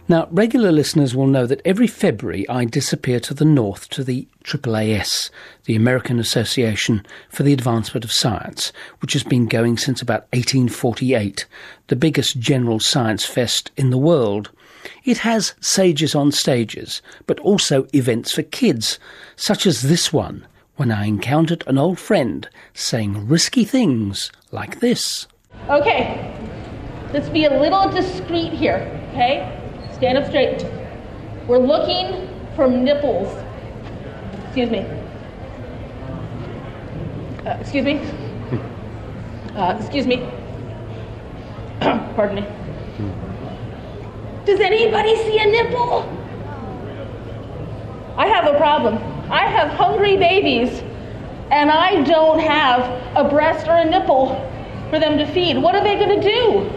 Now, regular listeners will know that every February I disappear to the north to the AAAS, the American Association for the Advancement of Science, which has been going since about 1848, the biggest general science fest in the world. It has sages on stages, but also events for kids, such as this one, when I encountered an old friend saying risky things like this. Okay, let's be a little discreet here, okay? Stand up straight. We're looking for nipples. Excuse me. Excuse me. Excuse me. Pardon me. Does anybody see a nipple? I have a problem. I have hungry babies, and I don't have a breast or a nipple for them to feed. What are they going to do?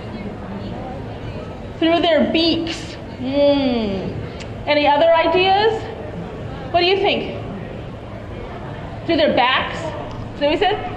Through their beaks. Any other ideas? What do you think? Through their backs? Is that what we said?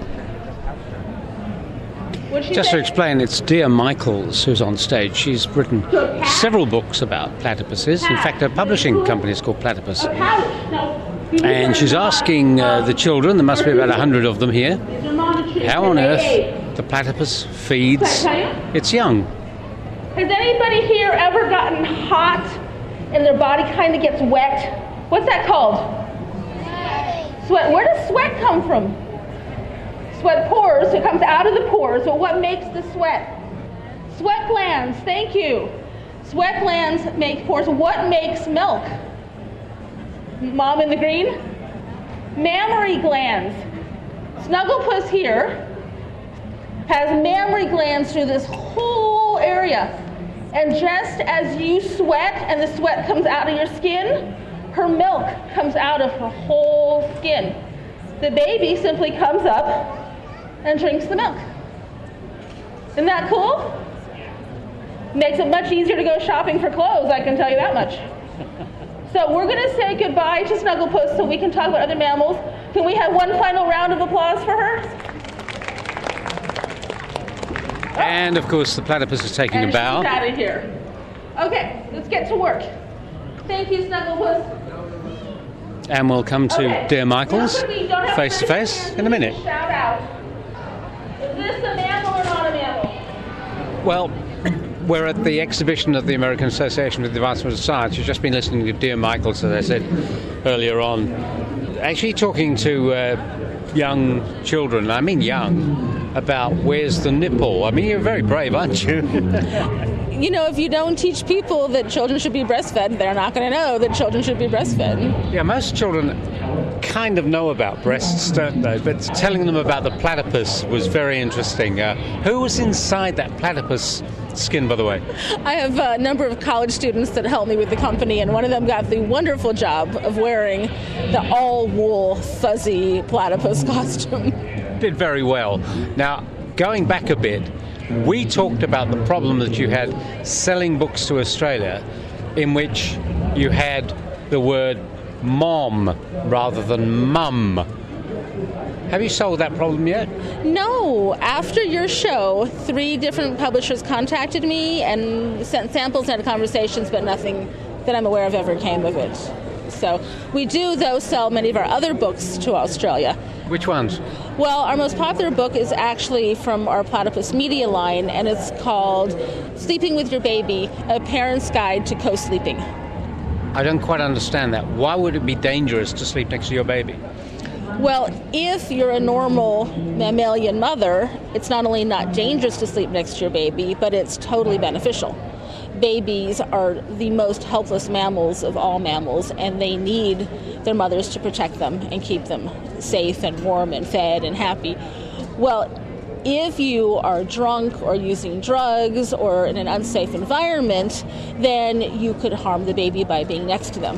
Just to explain, it's Dia Michaels who's on stage. She's written several books about platypuses. In fact, her publishing company is called Platypus. And she's asking the children, there must be about 100 of them here, how on earth the platypus feeds its young. Has anybody here ever gotten hot and their body kind of gets wet? What's that called? Sweat. Where does sweat come from? Sweat pores. It comes out of the pores. Well, what makes the sweat? Sweat glands. Thank you. Sweat glands make pores. What makes milk? Mom in the green? Mammary glands. Snugglepuss here has mammary glands through this whole area. And just as you sweat and the sweat comes out of your skin, her milk comes out of her whole skin. The baby simply comes up and drinks the milk. Isn't that cool? Makes it much easier to go shopping for clothes, I can tell you that much. So we're going to say goodbye to Snugglepuss so we can talk about other mammals. Can we have one final round of applause for her? And, of course, the platypus is taking a bow. And she's out of here. Okay, let's get to work. Thank you, Snugglepuss. And we'll come to Dia Michaels face-to-face in a minute. Shout out. Is this a mammal or not a mammal? Well, we're at the exhibition of the American Association for the Advancement of Science. You've just been listening to Dia Michaels, as I said earlier on, actually talking to young children, I mean young, about where's the nipple. I mean, you're very brave, aren't you? You know, if you don't teach people that children should be breastfed, they're not going to know that children should be breastfed. Yeah, most children kind of know about breasts, don't they? But telling them about the platypus was very interesting. Who was inside that platypus skin, by the way? I have a number of college students that help me with the company, and one of them got the wonderful job of wearing the all-wool, fuzzy platypus costume. Did very well. Now, going back a bit, we talked about the problem that you had selling books to Australia in which you had the word mom rather than mum. Have you solved that problem yet? No. After your show, 3 different publishers contacted me and sent samples and had conversations, but nothing that I'm aware of ever came of it. So we do, though, sell many of our other books to Australia. Which ones? Well, our most popular book is actually from our Platypus Media line, and it's called Sleeping with Your Baby, A Parent's Guide to Co-Sleeping. I don't quite understand that. Why would it be dangerous to sleep next to your baby? Well, if you're a normal mammalian mother, it's not only not dangerous to sleep next to your baby, but it's totally beneficial. Babies are the most helpless mammals of all mammals, and they need their mothers to protect them and keep them safe and warm and fed and happy. Well, if you are drunk or using drugs or in an unsafe environment, then you could harm the baby by being next to them.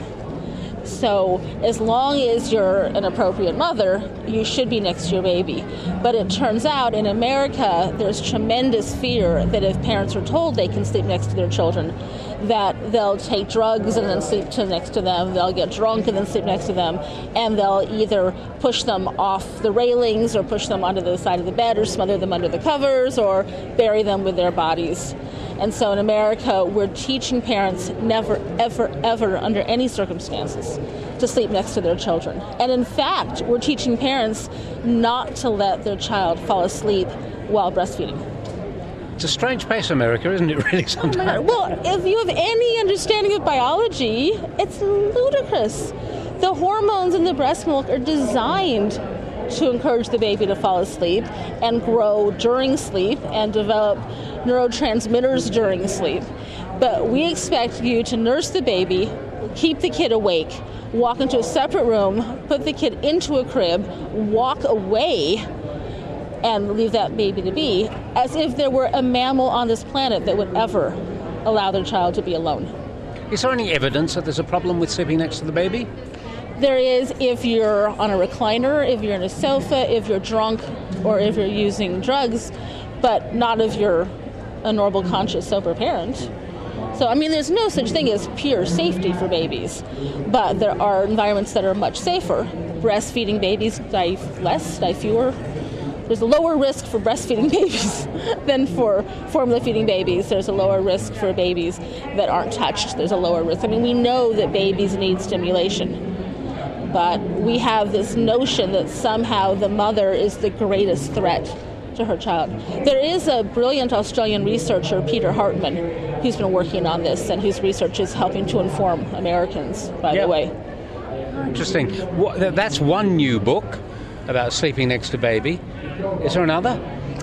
So as long as you're an appropriate mother, you should be next to your baby. But it turns out in America, there's tremendous fear that if parents are told they can sleep next to their children, that they'll take drugs and then sleep next to them, they'll get drunk and then sleep next to them, and they'll either push them off the railings or push them onto the side of the bed or smother them under the covers or bury them with their bodies. And so in America, we're teaching parents never, ever, ever, under any circumstances, to sleep next to their children. And in fact, we're teaching parents not to let their child fall asleep while breastfeeding. It's a strange place, America, isn't it, really, sometimes? Well, if you have any understanding of biology, it's ludicrous. The hormones in the breast milk are designed to encourage the baby to fall asleep and grow during sleep and develop neurotransmitters during sleep. But we expect you to nurse the baby, keep the kid awake, walk into a separate room, put the kid into a crib, walk away, and leave that baby to be, as if there were a mammal on this planet that would ever allow their child to be alone. Is there any evidence that there's a problem with sleeping next to the baby? There is if you're on a recliner, if you're on a sofa, if you're drunk, or if you're using drugs, but not if you're a normal, conscious, sober parent. So, I mean, there's no such thing as pure safety for babies, but there are environments that are much safer. Breastfeeding babies die less, die fewer. There's a lower risk for breastfeeding babies than for formula-feeding babies. There's a lower risk for babies that aren't touched. There's a lower risk. I mean, we know that babies need stimulation, but we have this notion that somehow the mother is the greatest threat to her child. There is a brilliant Australian researcher, Peter Hartman, who's been working on this, and whose research is helping to inform Americans, by the way. Interesting. That's one new book about sleeping next to baby. Is there another?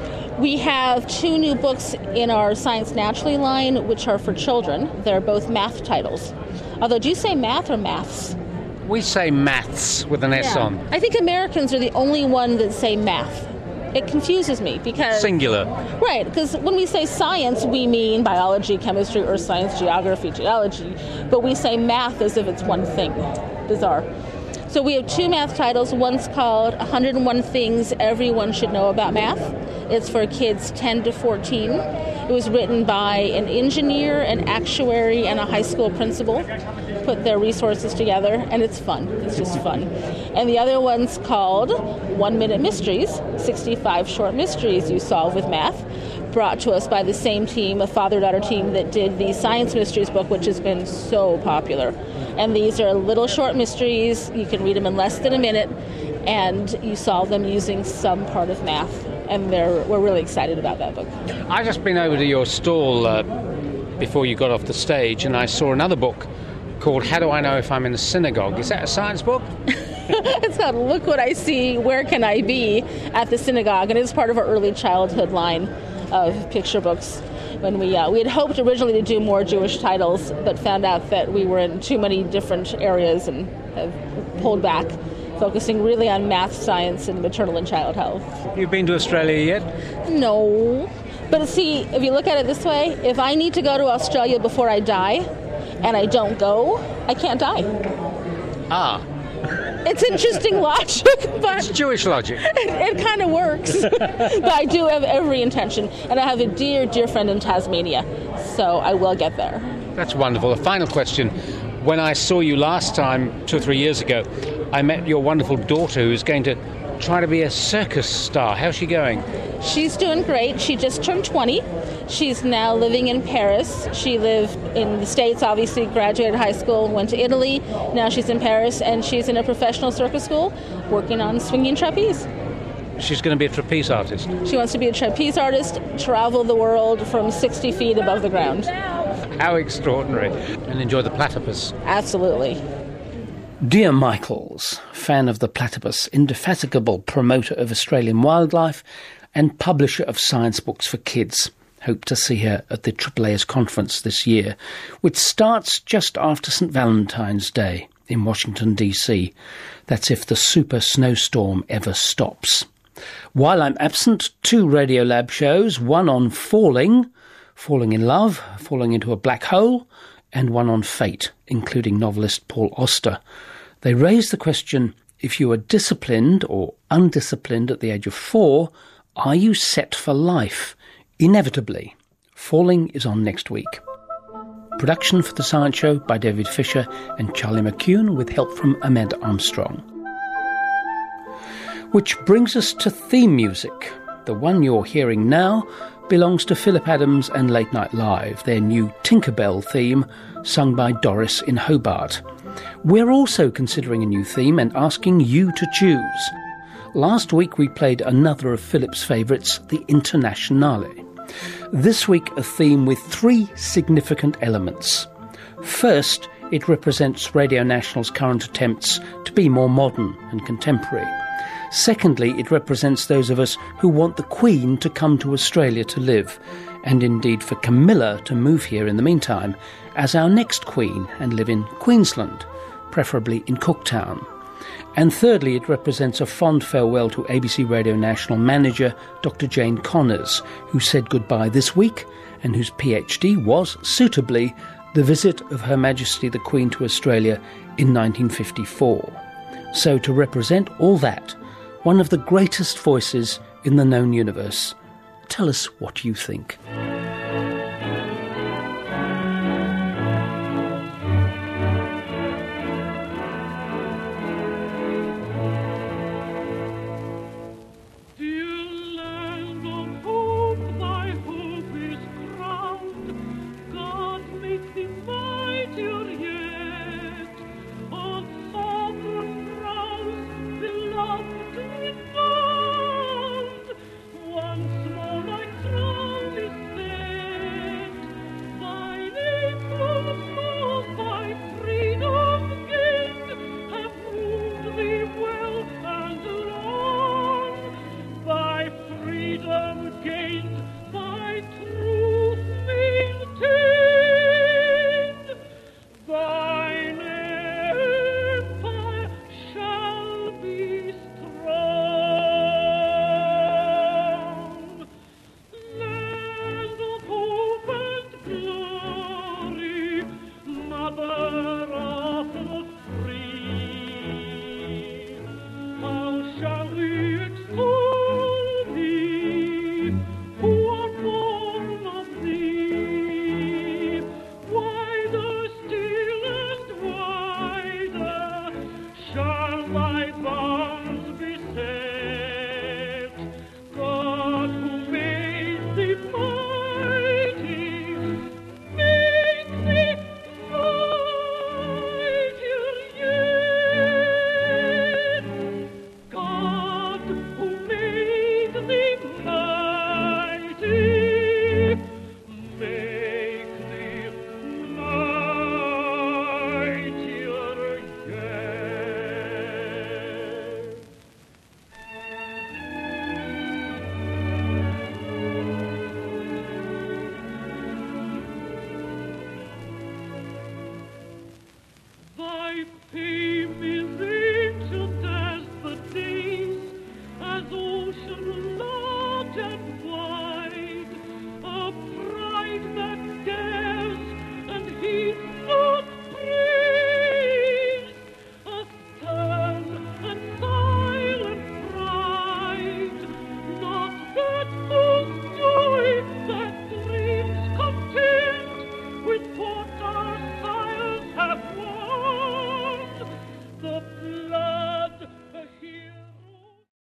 We have 2 new books in our Science Naturally line, which are for children. They're both math titles. Although, do you say math or maths? We say maths with an S on. I think Americans are the only one that say math. It confuses me because... Singular. Right, because when we say science, we mean biology, chemistry, earth science, geography, geology. But we say math as if it's one thing. Bizarre. So we have 2 math titles. One's called 101 Things Everyone Should Know About Math. It's for kids 10 to 14. It was written by an engineer, an actuary, and a high school principal. Put their resources together, and it's fun. It's just fun. And the other one's called 1 Minute Mysteries, 65 short mysteries you solve with math, brought to us by the same team, a father-daughter team that did the Science Mysteries book, which has been so popular. And these are little short mysteries. You can read them in less than a minute, and you solve them using some part of math. And we're really excited about that book. I've just been over to your stall before you got off the stage, and I saw another book called How Do I Know If I'm in a Synagogue? Is that a science book? It's called Look What I See, Where Can I Be at the Synagogue? And it's part of our early childhood line of picture books. When we had hoped originally to do more Jewish titles, but found out that we were in too many different areas and have pulled back, focusing really on math, science, and maternal and child health. You've been to Australia yet? No. But see, if you look at it this way, if I need to go to Australia before I die, and I don't go, I can't die. Ah. It's interesting logic, but... It's Jewish logic. It kind of works. But I do have every intention, and I have a dear, dear friend in Tasmania, so I will get there. That's wonderful. A final question. When I saw you last time, 2 or 3 years ago, I met your wonderful daughter who's going to try to be a circus star. How's she going? She's doing great. She just turned 20. She's now living in Paris. She lived in the States, obviously, graduated high school, went to Italy. Now she's in Paris, and she's in a professional circus school working on swinging trapeze. She's going to be a trapeze artist. She wants to be a trapeze artist, travel the world from 60 feet above the ground. How extraordinary. And enjoy the platypus. Absolutely. Dear Michaels, fan of the platypus, indefatigable promoter of Australian wildlife and publisher of science books for kids. Hope to see her at the AAAS conference this year, which starts just after St. Valentine's Day in Washington, D.C. That's if the super snowstorm ever stops. While I'm absent, 2 Radiolab shows, one on falling in love, falling into a black hole, and one on fate, including novelist Paul Auster. They raise the question, if you are disciplined or undisciplined at the age of 4, are you set for life? Inevitably. Falling is on next week. Production for The Science Show by David Fisher and Charlie McCune with help from Amanda Armstrong. Which brings us to theme music. The one you're hearing now belongs to Philip Adams and Late Night Live, their new Tinkerbell theme, sung by Doris in Hobart. We're also considering a new theme and asking you to choose. Last week we played another of Philip's favourites, the Internationale. This week a theme with 3 significant elements. First, it represents Radio National's current attempts to be more modern and contemporary. Secondly, it represents those of us who want the Queen to come to Australia to live, and indeed for Camilla to move here in the meantime as our next Queen and live in Queensland, preferably in Cooktown. And thirdly, it represents a fond farewell to ABC Radio National manager Dr. Jane Connors, who said goodbye this week and whose PhD was, suitably, the visit of Her Majesty the Queen to Australia in 1954. So to represent all that, one of the greatest voices in the known universe. Tell us what you think. Thy